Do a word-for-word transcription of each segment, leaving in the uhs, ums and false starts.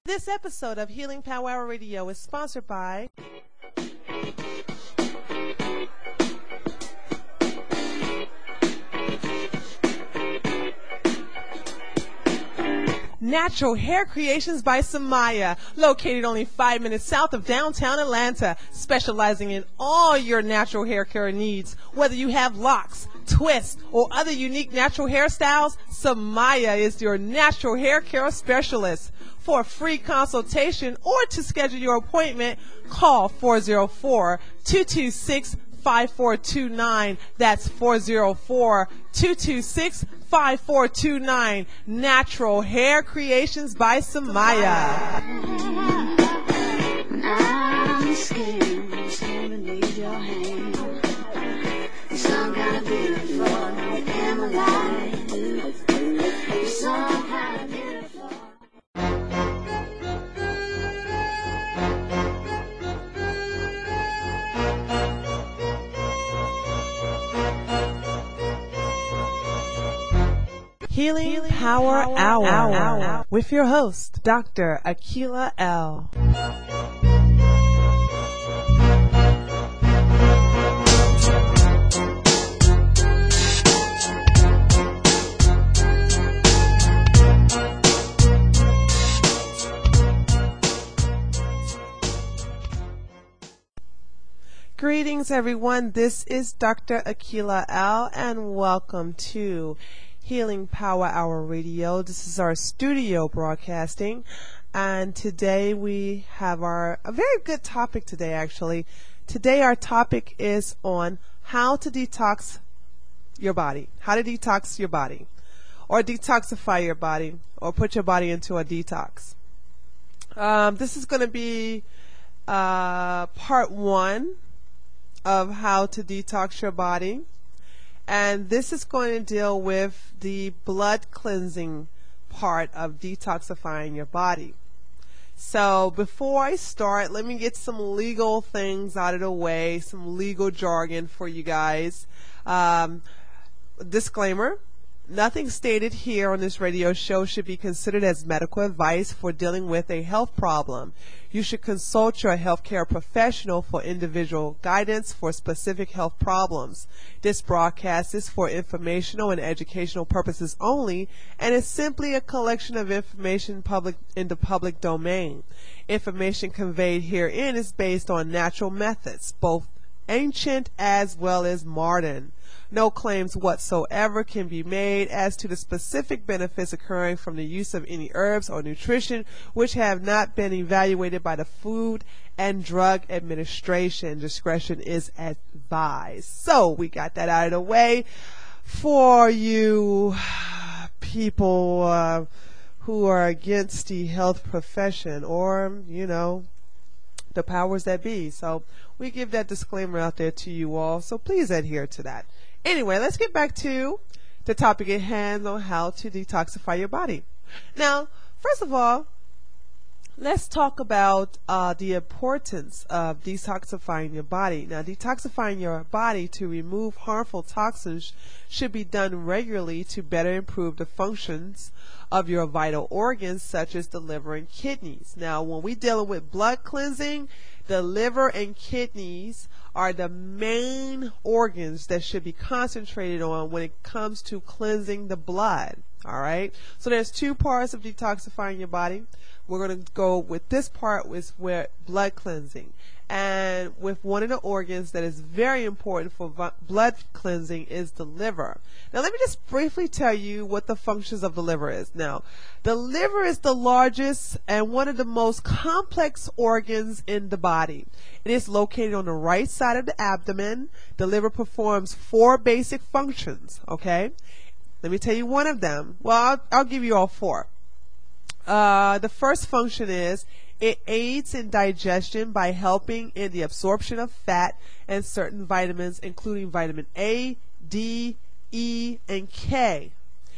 This episode of Healing Power Hour Radio is sponsored by Natural Hair Creations by Samaya, located only five minutes south of downtown Atlanta, specializing in all your natural hair care needs. Whether you have locks, twists, or other unique natural hairstyles, Samaya is your natural hair care specialist. For a free consultation or to schedule your appointment, call four oh four, two two six, five four two nine. That's four oh four, two two six, five four two nine. Natural Hair Creations by Samaya. I'm scared, so I need your hand. Some kind of beautiful, am alive. Some kind of beautiful. Healing, Healing Power, Power Hour, Hour, Hour with your host, Doctor Akila L. Greetings, everyone. This is Doctor Akila L, and welcome to Healing Power Hour Radio. This is our studio broadcasting, and today we have our a very good topic today, actually. Today our topic is on how to detox your body, how to detox your body, or detoxify your body, or put your body into a detox. Um, this is going to be uh, part one of how to detox your body. And this is going to deal with the blood cleansing part of detoxifying your body. So before I start, let me get some legal things out of the way, some legal jargon for you guys. Um, disclaimer, nothing stated here on this radio show should be considered as medical advice for dealing with a health problem. You should consult your healthcare professional for individual guidance for specific health problems. This broadcast is for informational and educational purposes only and is simply a collection of information public in the public domain. Information conveyed herein is based on natural methods, both ancient as well as modern. No claims whatsoever can be made as to the specific benefits occurring from the use of any herbs or nutrition which have not been evaluated by the Food and Drug Administration. Discretion is advised. So we got that out of the way for you people uh, who are against the health profession or, you know, the powers that be. So we give that disclaimer out there to you all. So please adhere to that. Anyway, let's get back to the topic at hand on how to detoxify your body. Now, first of all, let's talk about uh, the importance of detoxifying your body. Now, detoxifying your body to remove harmful toxins should be done regularly to better improve the functions of your vital organs, such as the liver and kidneys. Now, when we're dealing with blood cleansing, the liver and kidneys are the main organs that should be concentrated on when it comes to cleansing the blood. All right. So there's two parts of detoxifying your body. We're going to go with this part with where blood cleansing. And with one of the organs that is very important for blood cleansing is the liver. Now, let me just briefly tell you what the functions of the liver is. Now, the liver is the largest and one of the most complex organs in the body. It is located on the right side of the abdomen. The liver performs four basic functions, okay? Let me tell you one of them. Well, I'll, I'll give you all four. Uh, the first function is it aids in digestion by helping in the absorption of fat and certain vitamins, including vitamin A, D, E, and K.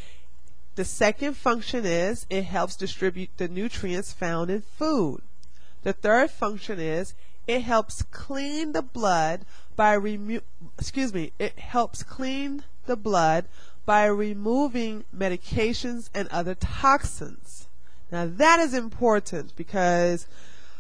The second function is it helps distribute the nutrients found in food. The third function is it helps clean the blood by remo- excuse me, it helps clean the blood by removing medications and other toxins. Now that is important because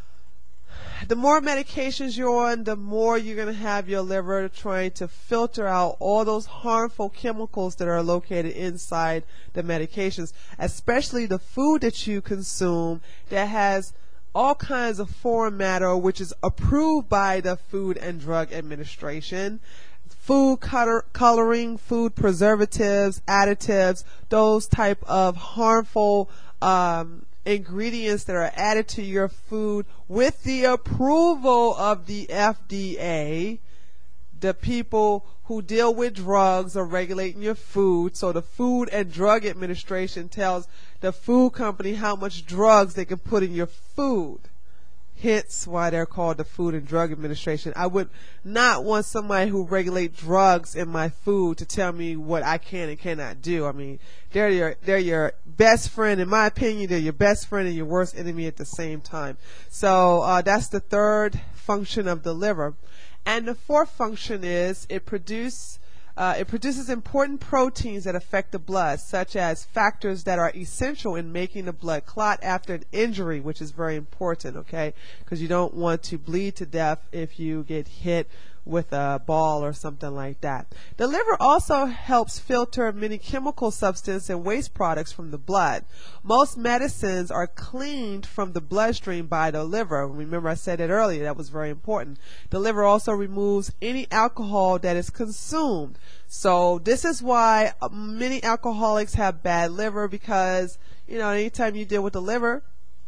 the more medications you're on, the more you're going to have your liver trying to filter out all those harmful chemicals that are located inside the medications, especially the food that you consume that has all kinds of foreign matter which is approved by the Food and Drug Administration. Food color, coloring, food preservatives, additives, those type of harmful um, ingredients that are added to your food with the approval of the F D A. The people who deal with drugs are regulating your food, so the Food and Drug Administration tells the food company how much drugs they can put in your food. Hence why they're called the Food and Drug Administration. I would not want somebody who regulates drugs in my food to tell me what I can and cannot do. I mean, they're your they're your best friend. In my opinion, they're your best friend and your worst enemy at the same time. So uh, that's the third function of the liver. And the fourth function is it produce Uh, it produces important proteins that affect the blood, such as factors that are essential in making the blood clot after an injury, which is very important, okay? Because you don't want to bleed to death if you get hit with a ball or something like that. The liver also helps filter many chemical substances and waste products from the blood. Most medicines are cleaned from the bloodstream by the liver. Remember I said it earlier, that was very important. The liver also removes any alcohol that is consumed. So this is why many alcoholics have bad liver, because, you know, anytime you deal with the liver,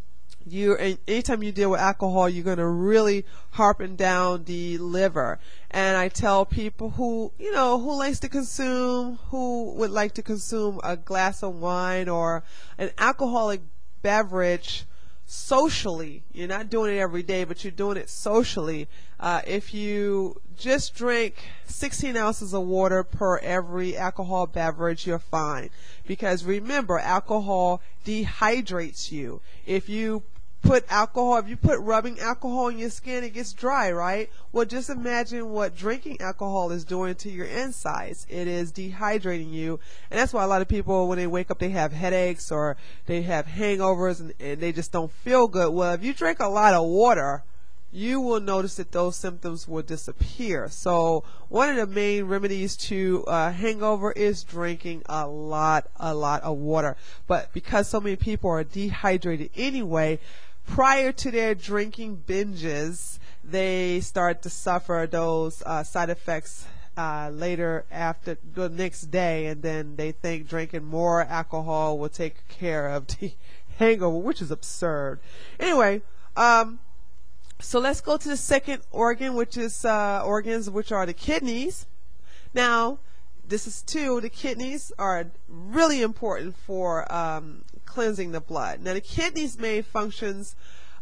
you anytime you deal with alcohol, you're going to really harpen down the liver. And I tell people who, you know, who likes to consume, who would like to consume a glass of wine or an alcoholic beverage socially. You're not doing it every day, but you're doing it socially. Uh, if you just drink sixteen ounces of water per every alcohol beverage, you're fine. Because remember, alcohol dehydrates you. If you put alcohol, if you put rubbing alcohol in your skin, it gets dry, right? Well, just imagine what drinking alcohol is doing to your insides. It is dehydrating you. And that's why a lot of people, when they wake up, they have headaches or they have hangovers and, and they just don't feel good. Well, if you drink a lot of water, you will notice that those symptoms will disappear. So one of the main remedies to uh, hangover is drinking a lot, a lot of water. But because so many people are dehydrated anyway, prior to their drinking binges, they start to suffer those uh, side effects uh, later after the next day, and then they think drinking more alcohol will take care of the hangover, which is absurd. Anyway, um, so let's go to the second organ, which is uh, organs which are the kidneys. Now, this is two. The kidneys are really important for um, cleansing the blood. Now, the kidneys' main functions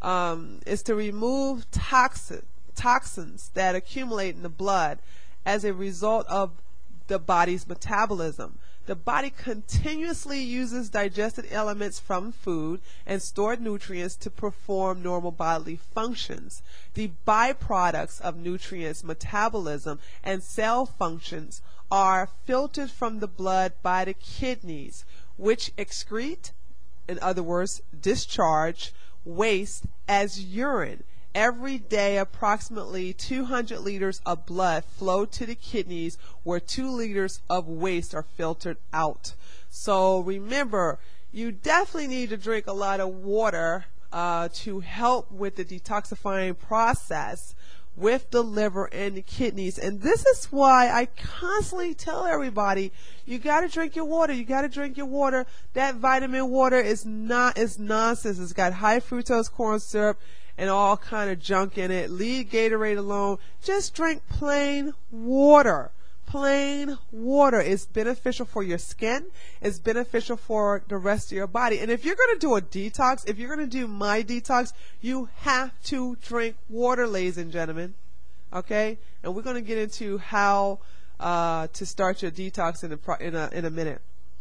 um, is to remove toxin, toxins that accumulate in the blood as a result of the body's metabolism. The body continuously uses digested elements from food and stored nutrients to perform normal bodily functions. The byproducts of nutrients metabolism and cell functions are filtered from the blood by the kidneys, which excrete, in other words, discharge waste as urine. Every day, approximately two hundred liters of blood flow to the kidneys, where two liters of waste are filtered out. So remember, you definitely need to drink a lot of water uh, to help with the detoxifying process with the liver and the kidneys. And this is why I constantly tell everybody, you got to drink your water. You got to drink your water. That vitamin water is not is nonsense. It's got high fructose corn syrup and all kind of junk in it. Leave Gatorade alone. Just drink plain water. Plain water is beneficial for your skin. It's beneficial for the rest of your body. And if you're going to do a detox, if you're going to do my detox, you have to drink water, ladies and gentlemen. Okay? And we're going to get into how uh, to start your detox in a, in a, in a minute.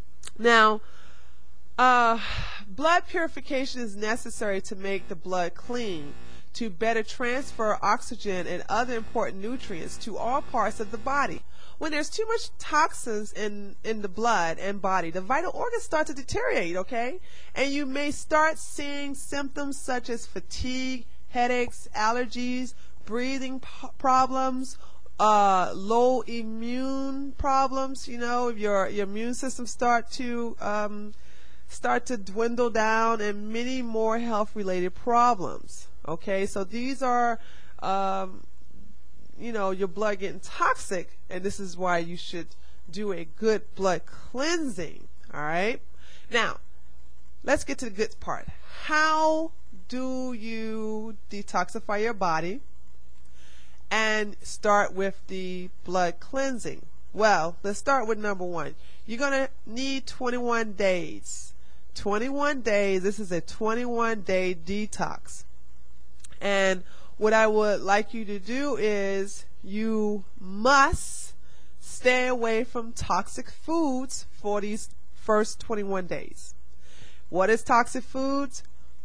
Now, Uh, blood purification is necessary to make the blood clean, to better transfer oxygen and other important nutrients to all parts of the body. when there's too much toxins in, in the blood and body, the vital organs start to deteriorate, okay? And you may start seeing symptoms such as fatigue, headaches, allergies, breathing p- problems, uh, low immune problems. You know, if your, your immune system start to um, start to dwindle down, and many more health-related problems, okay? So these are... Um, you know, your blood getting toxic, and this is why you should do a good blood cleansing. All right, now let's get to the good part. How do you detoxify your body and start with the blood cleansing? Well, let's start with number one. You're gonna need twenty-one days. twenty-one days. This is a twenty-one day detox, and what I would like you to do is you must stay away from toxic foods for these first twenty-one days. What is toxic foods?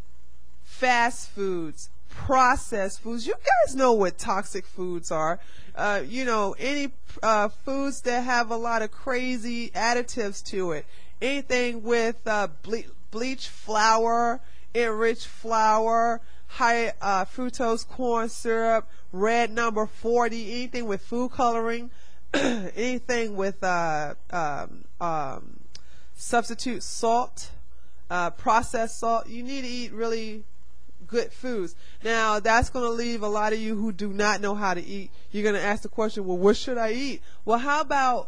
Fast foods, processed foods. You guys know what toxic foods are. Uh, you know, any uh, foods that have a lot of crazy additives to it. Anything with uh, ble- bleach flour, enriched flour, high uh, fructose corn syrup, red number forty, anything with food coloring, anything with uh, um, um, substitute salt, uh, processed salt. You need to eat really good foods. Now, that's going to leave a lot of you who do not know how to eat. You're going to ask the question, well, what should I eat? Well, how about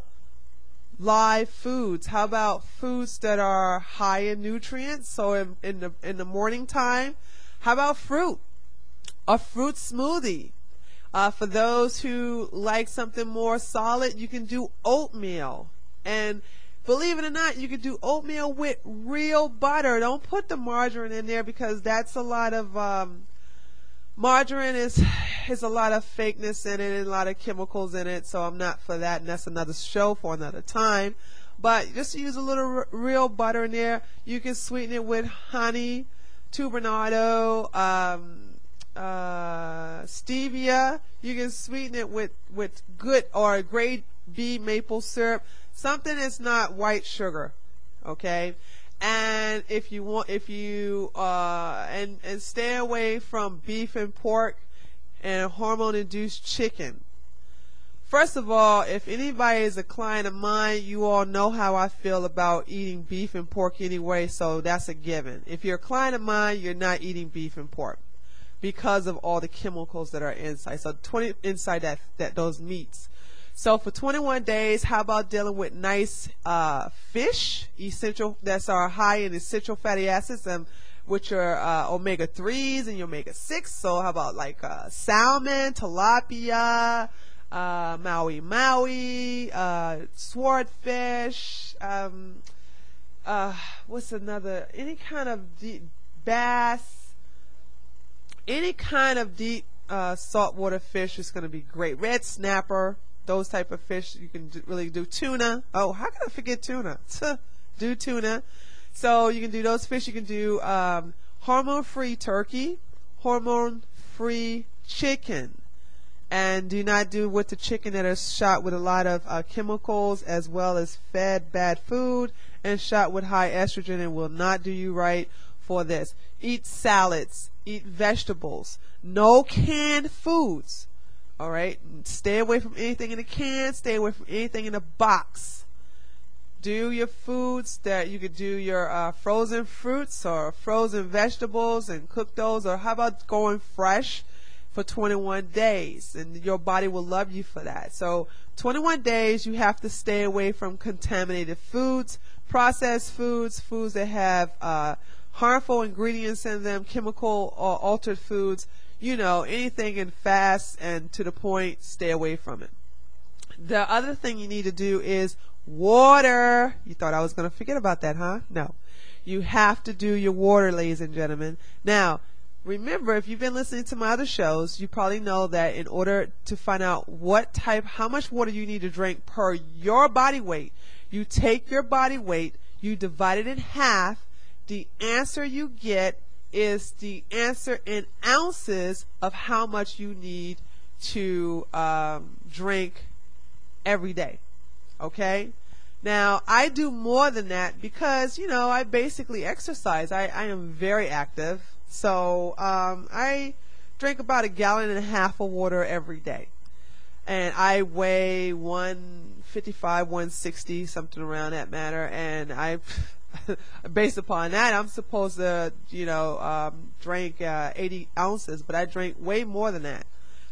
live foods? How about foods that are high in nutrients? So in, in the in the morning time, how about fruit? A fruit smoothie. Uh, for those who like something more solid, you can do oatmeal. And believe it or not, you can do oatmeal with real butter. Don't put the margarine in there, because that's a lot of um, margarine is is a lot of fakeness in it and a lot of chemicals in it. So I'm not for that, and that's another show for another time. But just use a little r- real butter in there. You can sweeten it with honey, turbinado, um, uh, stevia. You can sweeten it with, with good or grade B maple syrup. Something that's not white sugar, okay? And if you want, if you uh, and and stay away from beef and pork and hormone-induced chicken. First of all, if anybody is a client of mine, you all know how I feel about eating beef and pork anyway, so that's a given. If you're a client of mine, you're not eating beef and pork because of all the chemicals that are inside. So twenty inside that that those meats. So for twenty-one days, how about dealing with nice uh, fish, essential that's are high in essential fatty acids, and which are uh, omega threes and your omega six. So how about like uh, salmon, tilapia, uh, maui maui, uh, swordfish, um, uh, what's another? Any kind of deep bass, any kind of deep uh, saltwater fish is going to be great. Red snapper. Those type of fish you can do, really do. Tuna. Oh, how can I forget tuna? Do tuna. So you can do those fish. You can do um, hormone-free turkey, hormone-free chicken, and do not do with the chicken that is shot with a lot of uh, chemicals as well as fed bad food and shot with high estrogen, and will not do you right for this. Eat salads. Eat vegetables. No canned foods. All right, stay away from anything in a can. Stay away from anything in a box. Do your foods that you could do your uh, frozen fruits or frozen vegetables and cook those. Or how about going fresh for twenty-one days? And your body will love you for that. So twenty-one days, you have to stay away from contaminated foods, processed foods, foods that have uh, harmful ingredients in them, chemical or altered foods. You know, anything in fast and to the point, stay away from it. The other thing you need to do is water. You thought I was going to forget about that, huh? No. You have to do your water, ladies and gentlemen. Now, remember, if you've been listening to my other shows, you probably know that in order to find out what type, how much water you need to drink per your body weight, you take your body weight, you divide it in half. The answer you get is the answer in ounces of how much you need to um, drink every day. Okay? Now, I do more than that because, you know, I basically exercise. I, I am very active. So um, I drink about a gallon and a half of water every day. And I weigh one fifty-five, one sixty, something around that matter. And I, based upon that, I'm supposed to, you know, um, drink uh, eighty ounces, but I drink way more than that.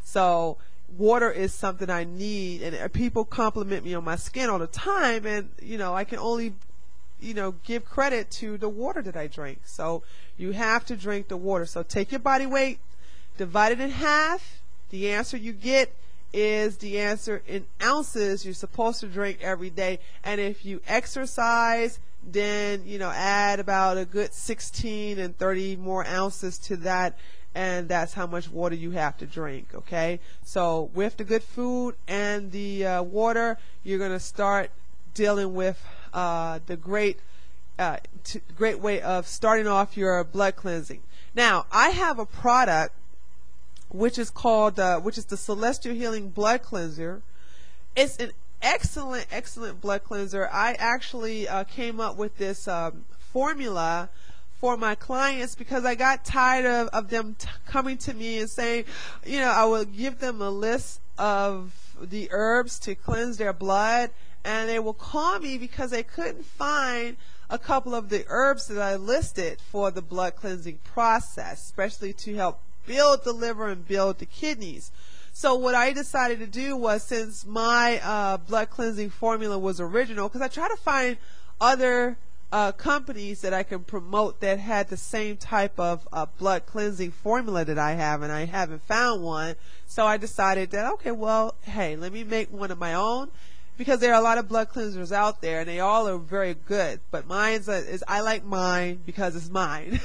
So water is something I need, and people compliment me on my skin all the time, and, you know, I can only, you know, give credit to the water that I drink. So you have to drink the water. So take your body weight, divide it in half. The answer you get is the answer in ounces you're supposed to drink every day. And if you exercise, then, you know, add about a good sixteen and thirty more ounces to that, and that's how much water you have to drink. Okay, so with the good food and the uh, water, you're going to start dealing with uh, the great uh, t- great way of starting off your blood cleansing. Now, I have a product which is called uh, which is the Celestial Healing Blood Cleanser. It's an excellent excellent blood cleanser. I actually uh, came up with this um, formula for my clients because I got tired of, of them t- coming to me and saying, you know, I will give them a list of the herbs to cleanse their blood, and they will call me because they couldn't find a couple of the herbs that I listed for the blood cleansing process, especially to help build the liver and build the kidneys. So what I decided to do was, since my uh, blood cleansing formula was original, because I try to find other Uh, companies that I can promote that had the same type of uh, blood cleansing formula that I have, and I haven't found one. So I decided that, okay, well, hey, let me make one of my own, because there are a lot of blood cleansers out there, and they all are very good. But mine is, I like mine because it's mine,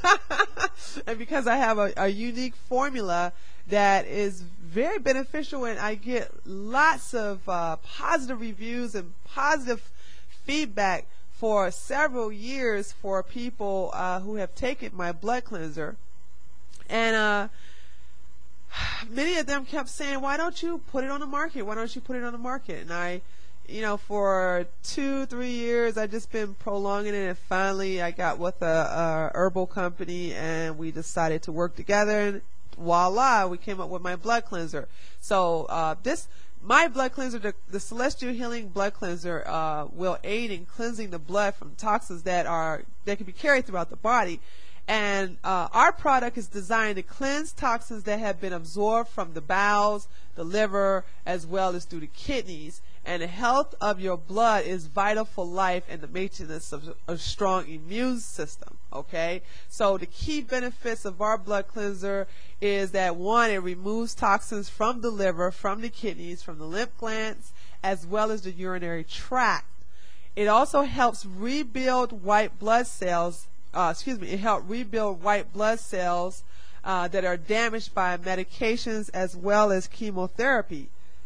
and because I have a, a unique formula that is very beneficial, and I get lots of uh, positive reviews and positive feedback for several years for people uh, who have taken my blood cleanser. And uh, many of them kept saying, why don't you put it on the market? Why don't you put it on the market? And I, you know, for two, three years, I just been prolonging it. And finally, I got with a, a herbal company, and we decided to work together. And voila, we came up with my blood cleanser. So uh, this My blood cleanser, the, the Celestial Healing Blood Cleanser, uh, will aid in cleansing the blood from toxins that are that can be carried throughout the body. And uh, our product is designed to cleanse toxins that have been absorbed from the bowels, the liver, as well as through the kidneys. And the health of your blood is vital for life and the maintenance of a strong immune system. Okay, so the key benefits of our blood cleanser is that, one, it removes toxins from the liver, from the kidneys, from the lymph glands, as well as the urinary tract. It also helps rebuild white blood cells. Uh, excuse me. It helps rebuild white blood cells uh, that are damaged by medications as well as chemotherapy.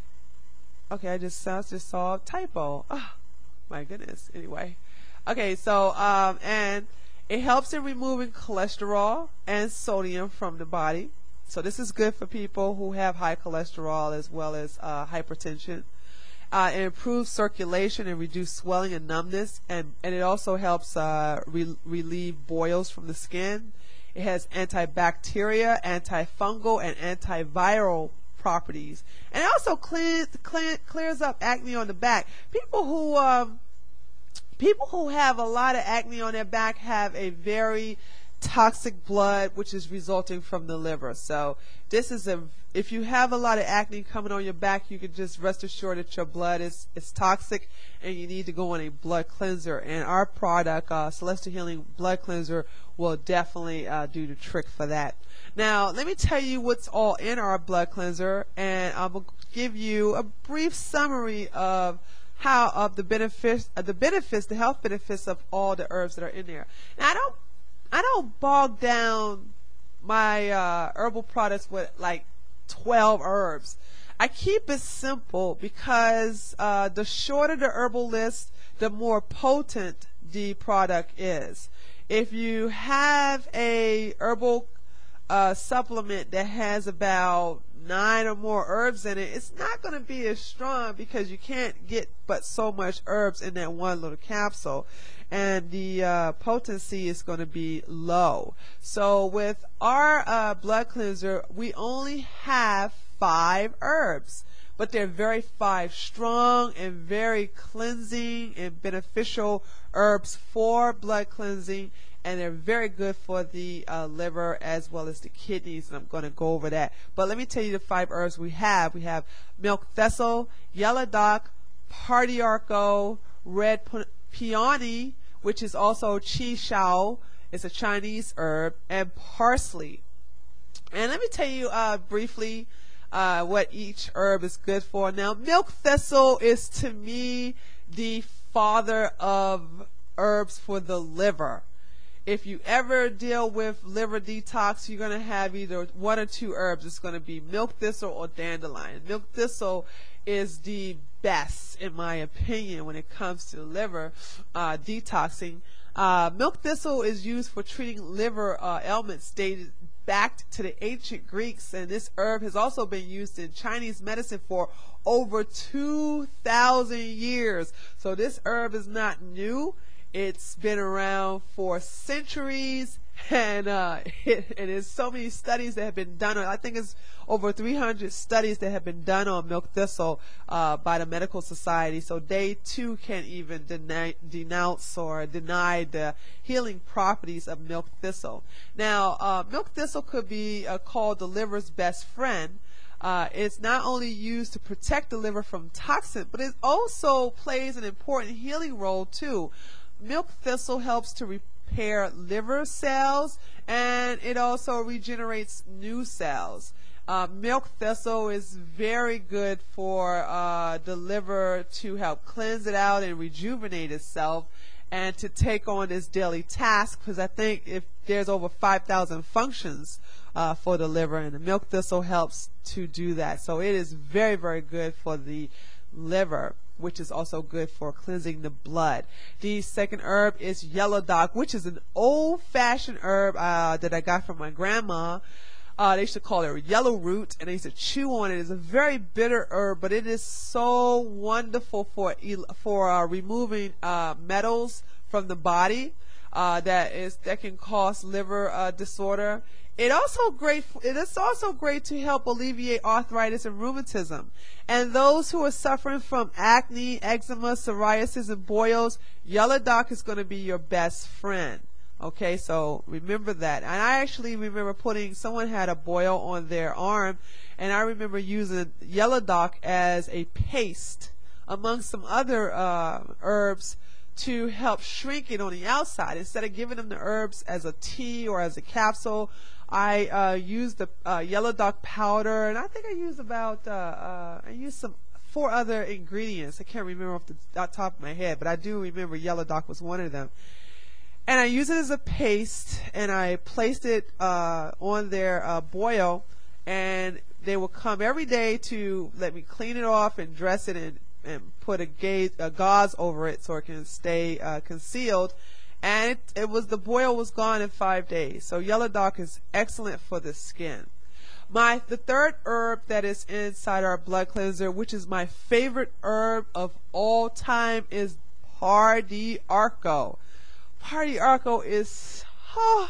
Okay, I just, I just saw a typo. Oh, my goodness. Anyway. Okay, so, um, and it helps in removing cholesterol and sodium from the body. So this is good for people who have high cholesterol as well as uh, hypertension. Uh, it improves circulation and reduces swelling and numbness, and, and it also helps uh, re- relieve boils from the skin. It has antibacterial, antifungal, and antiviral properties. And it also clean, clean, clears up acne on the back. People who um, people who have a lot of acne on their back have a very toxic blood, which is resulting from the liver. So this is a, if you have a lot of acne coming on your back, you can just rest assured that your blood is, is toxic, and you need to go on a blood cleanser. And our product, uh, Celestial Healing Blood Cleanser, will definitely uh, do the trick for that. Now, let me tell you what's all in our blood cleanser, and I'm going to give you a brief summary of how of the benefits, uh, the benefits, the health benefits of all the herbs that are in there. Now, I don't I don't bog down my uh, herbal products with like twelve herbs. I keep it simple because uh, the shorter the herbal list, the more potent the product is. If you have a herbal uh, supplement that has about nine or more herbs in it, it's not going to be as strong because you can't get but so much herbs in that one little capsule. And the uh, potency is going to be low. So with our uh, blood cleanser, we only have five herbs, but they're very five strong and very cleansing and beneficial herbs for blood cleansing, and they're very good for the uh, liver as well as the kidneys, and I'm going to go over that. But let me tell you the five herbs we have. We have milk thistle, yellow dock, pardiarco, red peony, which is also qi shao, it's a Chinese herb, and parsley. And let me tell you uh, briefly uh, what each herb is good for. Now, milk thistle is to me the father of herbs for the liver. If you ever deal with liver detox, you're going to have either one or two herbs. It's going to be milk thistle or dandelion. Milk thistle is the best, in my opinion, when it comes to liver uh, detoxing. Uh, milk thistle is used for treating liver uh, ailments dated back to the ancient Greeks, and this herb has also been used in Chinese medicine for over two thousand years. So this herb is not new. It's been around for centuries, and uh, it, and there's so many studies that have been done on. I think it's over three hundred studies that have been done on milk thistle uh, by the medical society. So they too can't even deny, denounce or deny the healing properties of milk thistle. Now, uh, milk thistle could be uh, called the liver's best friend. Uh, it's not only used to protect the liver from toxin, but it also plays an important healing role too. Milk thistle helps to repair liver cells, and it also regenerates new cells. Uh, milk thistle is very good for uh, the liver to help cleanse it out and rejuvenate itself, and to take on this daily task, because I think if there's over five thousand functions uh, for the liver, and the milk thistle helps to do that. So it is very, very good for the liver, which is also good for cleansing the blood. The second herb is yellow dock, which is an old-fashioned herb uh, that I got from my grandma. Uh, they used to call it yellow root, and they used to chew on it. It's a very bitter herb, but it is so wonderful for for uh, removing uh, metals from the body uh, that is that can cause liver uh, disorder. It also great. It is also great to help alleviate arthritis and rheumatism. And those who are suffering from acne, eczema, psoriasis, and boils, yellow dock is going to be your best friend. Okay, so remember that. And I actually remember putting, someone had a boil on their arm, and I remember using yellow dock as a paste among some other uh, herbs to help shrink it on the outside. Instead of giving them the herbs as a tea or as a capsule, I uh, used the uh, yellow dock powder, and I think I used about, uh, uh, I used some four other ingredients. I can't remember off the off top of my head, but I do remember yellow dock was one of them. And I used it as a paste, and I placed it uh, on their uh, boil, and they will come every day to let me clean it off and dress it and, and put a, ga a gauze over it so it can stay uh, concealed. And it, it was the boil was gone in five days. So yellow dock is excellent for the skin. My the third herb that is inside our blood cleanser, which is my favorite herb of all time, is pardiarco. Pardiarco is, oh,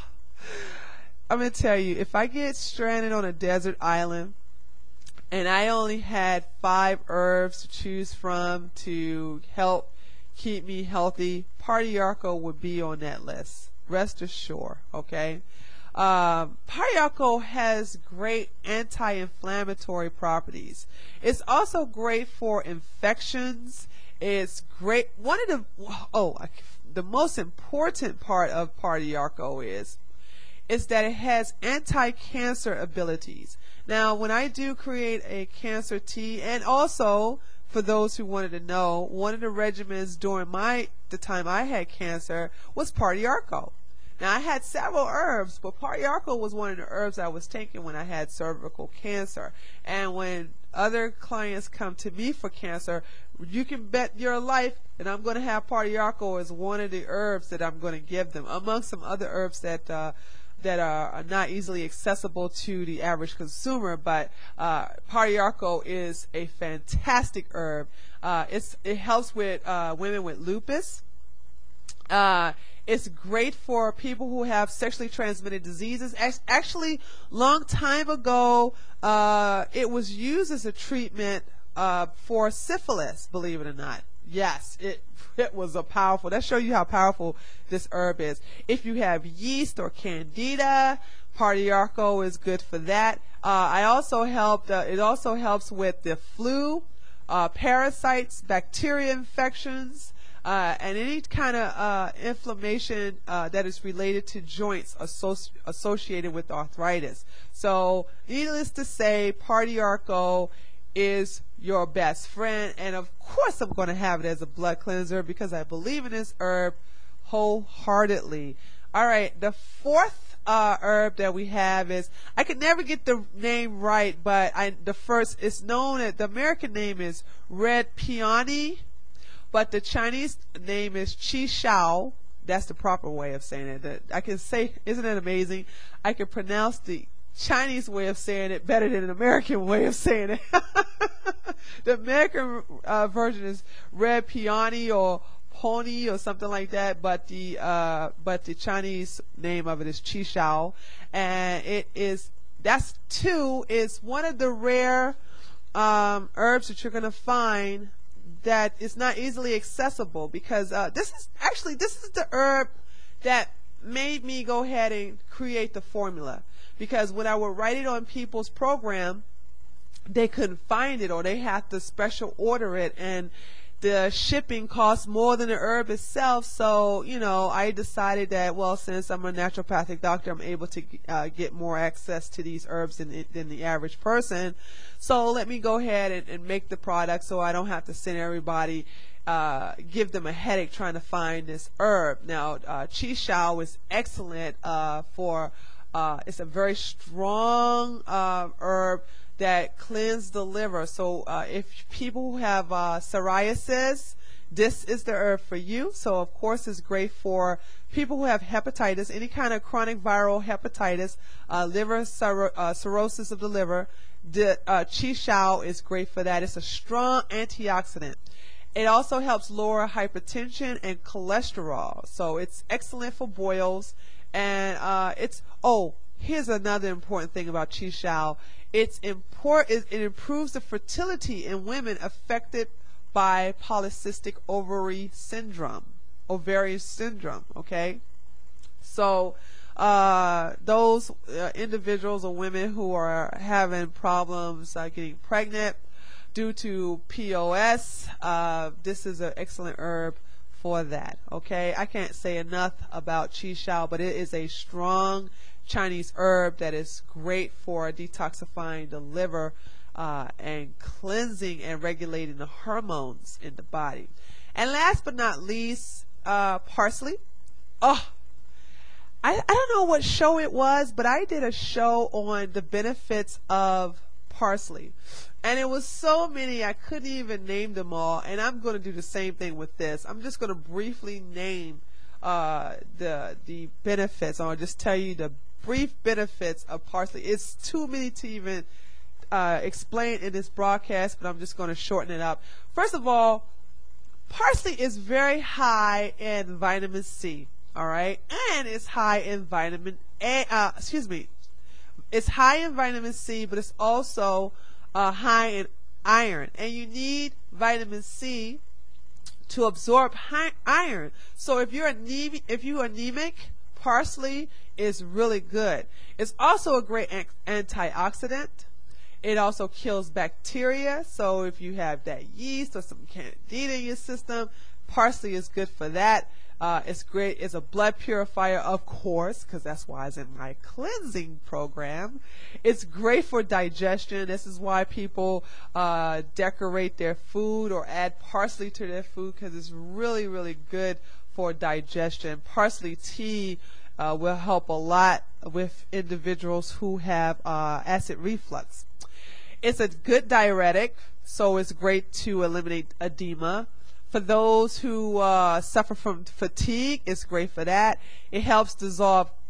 I'm going to tell you, if I get stranded on a desert island and I only had five herbs to choose from to help keep me healthy, pardiarco would be on that list. Rest assured, okay? Um, pardiarco has great anti-inflammatory properties. It's also great for infections. It's great. One of the, oh, I the most important part of pardiarco is is that it has anti-cancer abilities. Now, when I do create a cancer tea, and also for those who wanted to know, one of the regimens during my the time I had cancer was pardiarco. Now, I had several herbs, but pardiarco was one of the herbs I was taking when I had cervical cancer. And when other clients come to me for cancer, you can bet your life that I'm going to have pardiarco as one of the herbs that I'm going to give them, among some other herbs that uh, that are, are not easily accessible to the average consumer, but uh, Partiarco is a fantastic herb. Uh, it's, it helps with uh, women with lupus. Uh, it's great for people who have sexually transmitted diseases. Actually, long time ago, uh, it was used as a treatment uh, for syphilis, believe it or not. Yes, it it was a powerful. That shows you how powerful this herb is. If you have yeast or candida, Partiarco is good for that. Uh, I also helped. Uh, it also helps with the flu, uh, parasites, bacteria infections, uh, and any kind of uh, inflammation uh, that is related to joints associ associated with arthritis. So, needless to say, Partiarco is your best friend, and of course I'm going to have it as a blood cleanser because I believe in this herb wholeheartedly. All right, the fourth uh, herb that we have is, I could never get the name right, but I, the first is known as, the American name is red peony, but the Chinese name is qi shao. That's the proper way of saying it. That I can say, isn't it amazing? I can pronounce the Chinese way of saying it better than an American way of saying it. The American uh, version is red peony or pony or something like that, but the uh, but the Chinese name of it is qi shao, and it is that's two is one of the rare um, herbs that you're going to find that is not easily accessible, because uh, this is actually this is the herb that made me go ahead and create the formula. Because when I would write it on people's program, they couldn't find it, or they had to special order it, and the shipping costs more than the herb itself. So, you know, I decided that, well, since I'm a naturopathic doctor, I'm able to uh, get more access to these herbs than, than the average person. So let me go ahead and, and make the product so I don't have to send everybody, uh, give them a headache trying to find this herb. Now, uh, qi shao is excellent uh, for Uh, it's a very strong uh, herb that cleanses the liver. So uh, if people who have uh, psoriasis, this is the herb for you. So of course it's great for people who have hepatitis, any kind of chronic viral hepatitis, uh, liver cir uh, cirrhosis of the liver. The uh, qi shao is great for that. It's a strong antioxidant. It also helps lower hypertension and cholesterol. So it's excellent for boils. And uh, it's, oh, here's another important thing about qi shao. It's important, it improves the fertility in women affected by polycystic ovary syndrome, ovarian syndrome, okay? So uh, those uh, individuals or women who are having problems uh, getting pregnant due to P O S, uh, this is an excellent herb for that. Okay, I can't say enough about qi shao, but it is a strong Chinese herb that is great for detoxifying the liver uh, and cleansing and regulating the hormones in the body. And last but not least, uh, parsley. Oh, I, I don't know what show it was, but I did a show on the benefits of parsley. And it was so many, I couldn't even name them all. And I'm going to do the same thing with this. I'm just going to briefly name uh, the the benefits. I'll just tell you the brief benefits of parsley. It's too many to even uh, explain in this broadcast, but I'm just going to shorten it up. First of all, parsley is very high in vitamin C, all right? And it's high in vitamin A, uh, excuse me. It's high in vitamin C, but it's also Uh, high in iron, and you need vitamin C to absorb high iron. So if you're anemic, if you're anemic, parsley is really good. It's also a great an antioxidant. It also kills bacteria. So if you have that yeast or some candida in your system, parsley is good for that. Uh, it's great. It's a blood purifier, of course, because that's why it's in my cleansing program. It's great for digestion. This is why people uh, decorate their food or add parsley to their food, because it's really, really good for digestion. Parsley tea uh, will help a lot with individuals who have uh, acid reflux. It's a good diuretic, so it's great to eliminate edema. For those who uh, suffer from fatigue, it's great for that. It helps dissolve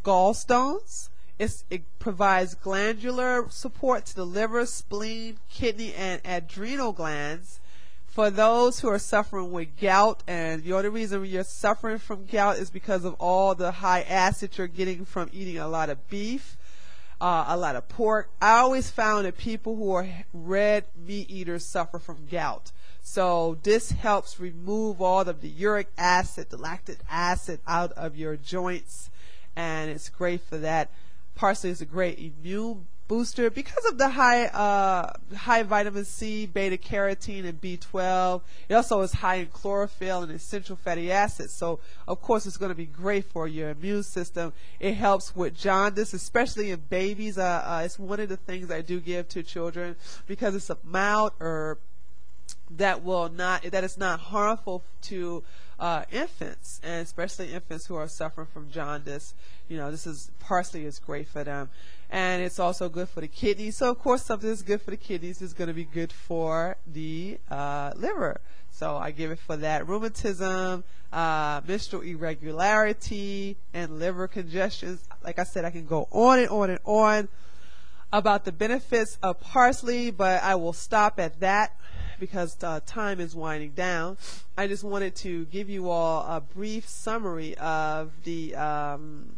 gallstones. It's, it provides glandular support to the liver, spleen, kidney, and adrenal glands. For those who are suffering with gout, and the only reason you're suffering from gout is because of all the high acid you're getting from eating a lot of beef, uh, a lot of pork. I always found that people who are red meat eaters suffer from gout. So this helps remove all of the uric acid, the lactic acid out of your joints, and it's great for that. Parsley is a great immune booster because of the high uh, high vitamin C, beta carotene, and B twelve. It also is high in chlorophyll and essential fatty acids. So, of course, it's going to be great for your immune system. It helps with jaundice, especially in babies. Uh, uh, it's one of the things I do give to children because it's a mild herb that will not that is not harmful to uh, infants, and especially infants who are suffering from jaundice. You know, this is parsley is great for them, and it's also good for the kidneys. So of course, something that's good for the kidneys is going to be good for the uh, liver. So I give it for that rheumatism, uh, menstrual irregularity, and liver congestions. Like I said, I can go on and on and on about the benefits of parsley, but I will stop at that because uh, time is winding down. I just wanted to give you all a brief summary of the um,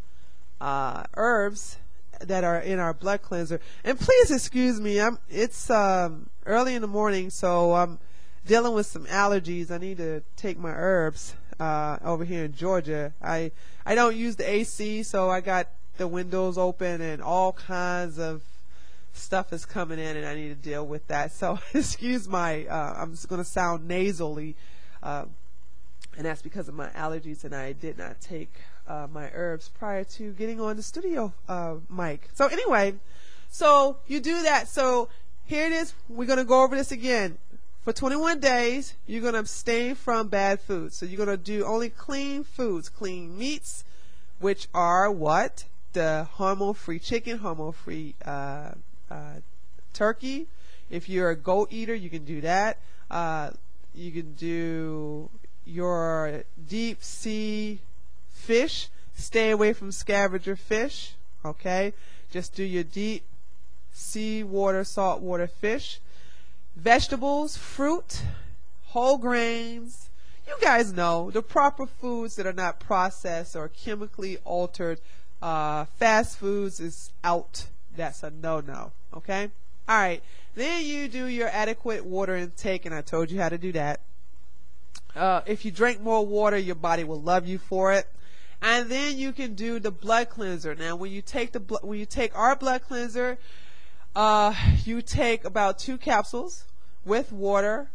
uh, herbs that are in our blood cleanser. And please excuse me, I'm, it's um, early in the morning, so I'm dealing with some allergies. I need to take my herbs uh, over here in Georgia. I, I don't use the A C, so I got the windows open and all kinds of stuff is coming in, and I need to deal with that. So excuse my, uh, I'm just going to sound nasally, uh, and that's because of my allergies, and I did not take uh, my herbs prior to getting on the studio uh, mic. So anyway, so you do that. So here it is. We're going to go over this again. For twenty-one days, you're going to abstain from bad foods. So you're going to do only clean foods, clean meats, which are what? The hormone-free chicken, hormone-free uh, uh, turkey. If you're a goat eater, you can do that. Uh, you can do your deep sea fish. Stay away from scavenger fish. Okay, just do your deep sea water, saltwater fish. Vegetables, fruit, whole grains. You guys know the proper foods that are not processed or chemically altered. Uh, fast foods is out. That's a no-no. Okay? All right. Then you do your adequate water intake, and I told you how to do that. Uh, if you drink more water, your body will love you for it. And then you can do the blood cleanser. Now, when you take the blo- when you take our blood cleanser, uh, you take about two capsules with water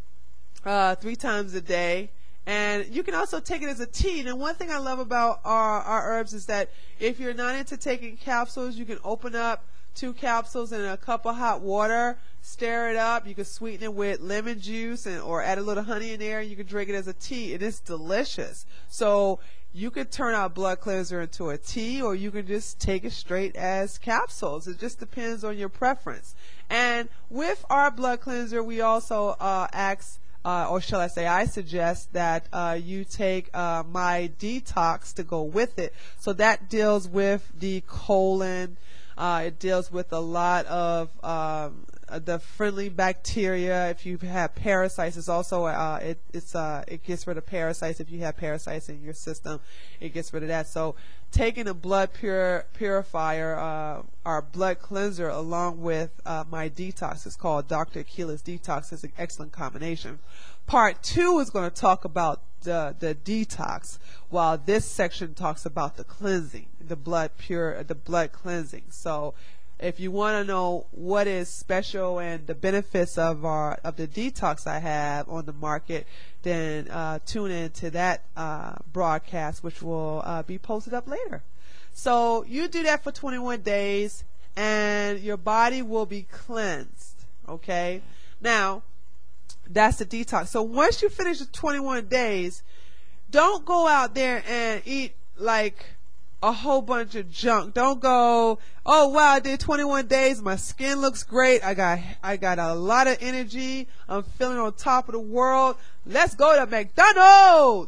uh, three times a day. And you can also take it as a tea. And one thing I love about our, our herbs is that if you're not into taking capsules, you can open up two capsules in a cup of hot water, stir it up. You can sweeten it with lemon juice and or add a little honey in there, and you can drink it as a tea. It is delicious. So you could turn our blood cleanser into a tea, or you can just take it straight as capsules. It just depends on your preference. And with our blood cleanser, we also uh, ask Uh, or shall I say, I suggest that uh, you take uh, my detox to go with it. So that deals with the colon. Uh, it deals with a lot of um, the friendly bacteria. If you have parasites, it's also uh, it, it's uh, it gets rid of parasites. If you have parasites in your system, it gets rid of that. So taking a blood pur- purifier, uh, our blood cleanser, along with uh, my detox, it's called Doctor Akila's Detox. It's an excellent combination. Part two is going to talk about the the detox, while this section talks about the cleansing, the blood pure, the blood cleansing. So if you want to know what is special and the benefits of our of the detox I have on the market, then uh, tune in to that uh, broadcast, which will uh, be posted up later. So you do that for twenty-one days, and your body will be cleansed. Okay, now that's the detox. So once you finish the twenty-one days, don't go out there and eat like a whole bunch of junk. Don't go, oh wow, I did twenty-one days, my skin looks great, I got I got a lot of energy, I'm feeling on top of the world, let's go to McDonald's.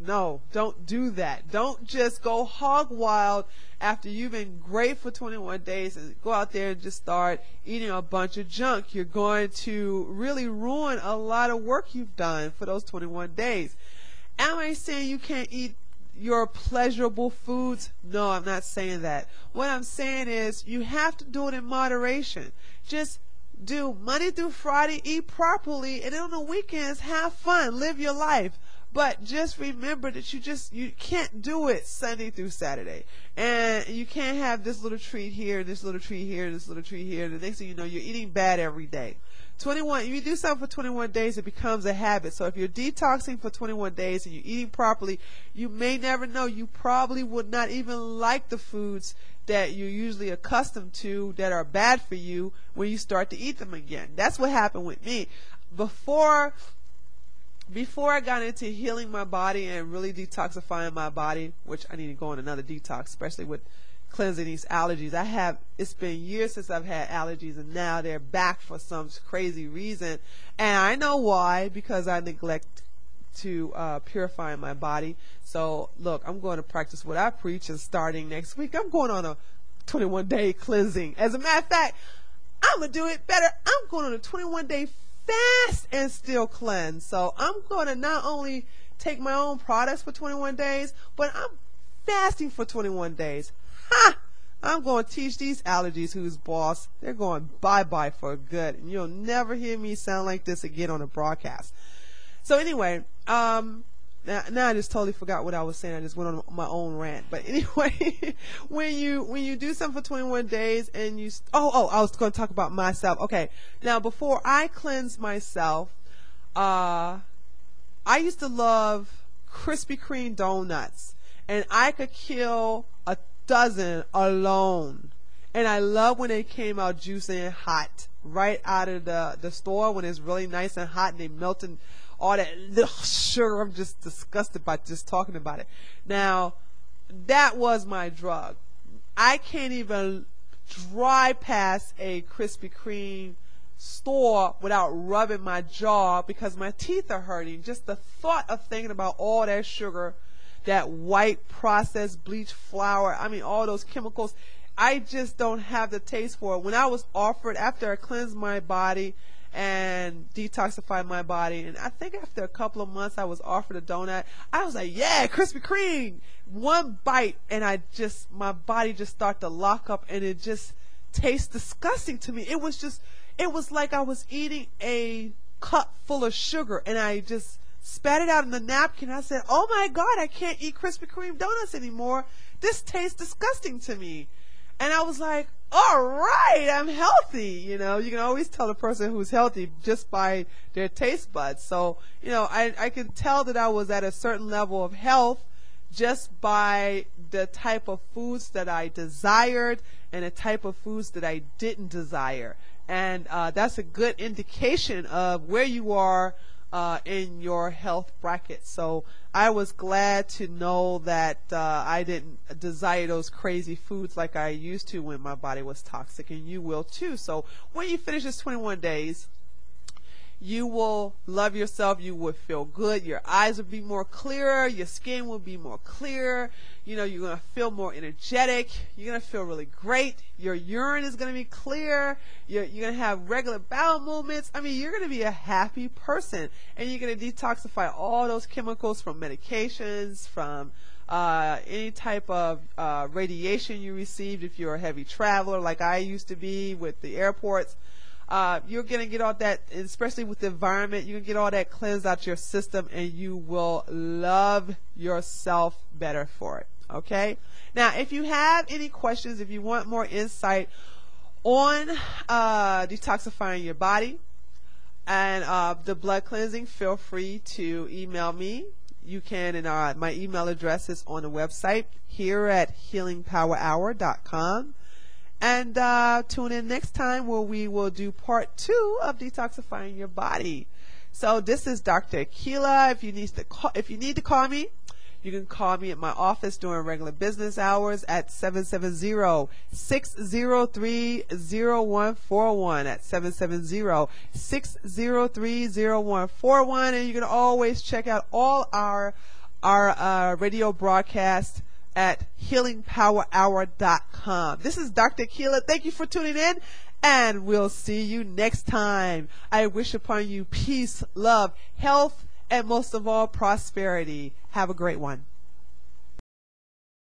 no, don't do that. Don't just go hog wild after you've been great for twenty-one days and go out there and just start eating a bunch of junk. You're going to really ruin a lot of work you've done for those twenty-one days. Am I saying you can't eat your pleasurable foods? No, I'm not saying that. What I'm saying is you have to do it in moderation. Just do Monday through Friday, eat properly, and then on the weekends, have fun, live your life. But just remember that you just, you can't do it Sunday through Saturday. And you can't have this little treat here, this little treat here, this little treat here. The next thing you know, you're eating bad every day. twenty-one, if you do something for twenty-one days, it becomes a habit. So if you're detoxing for twenty-one days and you're eating properly, you may never know. You probably would not even like the foods that you're usually accustomed to that are bad for you when you start to eat them again. That's what happened with me. Before Before I got into healing my body and really detoxifying my body, which I need to go on another detox, especially with cleansing these allergies. I have, it's been years since I've had allergies, and now they're back for some crazy reason. And I know why, because I neglect to uh, purify my body. So look, I'm going to practice what I preach, and starting next week, I'm going on a twenty-one day cleansing. As a matter of fact, I'm going to do it better. I'm going on a twenty-one day fast and still cleanse. So I'm going to not only take my own products for twenty-one days, but I'm fasting for twenty-one days. Ha! I'm going to teach these allergies who's boss. They're going bye-bye for good. And you'll never hear me sound like this again on a broadcast. So anyway, um, now, now I just totally forgot what I was saying. I just went on my own rant. But anyway, when you when you do something for twenty-one days and you, oh, oh, I was going to talk about myself. Okay, now before I cleanse myself, uh, I used to love Krispy Kreme donuts. And I could kill a dozen alone. And I love when they came out juicy and hot right out of the, the store when it's really nice and hot and they melt and all that ugh, sugar. I'm just disgusted by just talking about it. Now, that was my drug. I can't even drive past a Krispy Kreme store without rubbing my jaw because my teeth are hurting. Just the thought of thinking about all that sugar, that white processed bleached flour, I mean all those chemicals, I just don't have the taste for it. When I was offered, after I cleansed my body and detoxified my body, and I think after a couple of months I was offered a donut, I was like, yeah, Krispy Kreme. One bite and I just, my body just started to lock up and it just tastes disgusting to me. It was just, it was like I was eating a cup full of sugar and I just spat it out in the napkin. I said, oh my God, I can't eat Krispy Kreme donuts anymore. This tastes disgusting to me. And I was like, all right, I'm healthy. You know, you can always tell a person who's healthy just by their taste buds. So, you know, I, I could tell that I was at a certain level of health just by the type of foods that I desired and the type of foods that I didn't desire. And uh, that's a good indication of where you are Uh, in your health bracket. So I was glad to know that uh, I didn't desire those crazy foods like I used to when my body was toxic, and you will too. So when you finish this twenty-one days, you will love yourself. You will feel good. Your eyes will be more clearer. Your skin will be more clear. You know, you're going to feel more energetic. You're going to feel really great. Your urine is going to be clear. You're, you're going to have regular bowel movements. I mean, you're going to be a happy person. And you're going to detoxify all those chemicals from medications, from uh, any type of uh, radiation you received if you're a heavy traveler like I used to be with the airports. Uh, you're going to get all that, especially with the environment, you're going to get all that cleansed out your system, and you will love yourself better for it. Okay? Now, if you have any questions, if you want more insight on uh, detoxifying your body and uh, the blood cleansing, feel free to email me. You can, and uh, my email address is on the website here at healing power hour dot com. And uh, tune in next time where we will do part two of detoxifying your body. So this is Doctor Akilah. If you need to call, if you need to call me, you can call me at my office during regular business hours at seven seven zero, six zero three, zero one four one at seven seven zero, six zero three, zero one four one. And you can always check out all our our uh, radio broadcast at healing power hour dot com. This is Doctor Akilah. Thank you for tuning in, and we'll see you next time. I wish upon you peace, love, health, and most of all, prosperity. Have a great one.